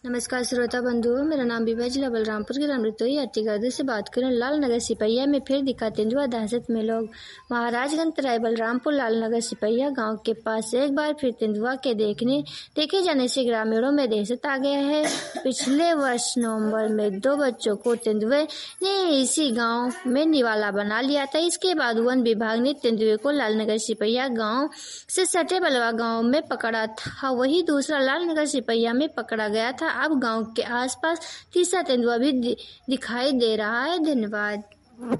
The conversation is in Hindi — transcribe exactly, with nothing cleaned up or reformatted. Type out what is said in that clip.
नमस्कार श्रोता बंधुओं, मेरा नाम विभा, जिला बलरामपुर के रामृतोई अतिगर्द से बात करें। लालनगर सिपहिया में फिर दिखा तेंदुआ दहशत में लोग। महाराजगंज तराई बलरामपुर लालनगर सिपहिया गांव के पास एक बार फिर तेंदुआ के देखने देखे जाने से ग्रामीणों में दहशत आ गया है। पिछले वर्ष नवंबर में दो बच्चों को तेंदुए ने इसी गाँव में निवाला बना लिया था। इसके बाद वन विभाग ने तेंदुए को लालनगर सिपहिया गाँव से सटे बलवा गाँव में पकड़ा था। वही दूसरा लालनगर सिपहिया में पकड़ा गया था। अब गांव के आसपास तीसरा तेंदुआ भी दिखाई दे रहा है। धन्यवाद।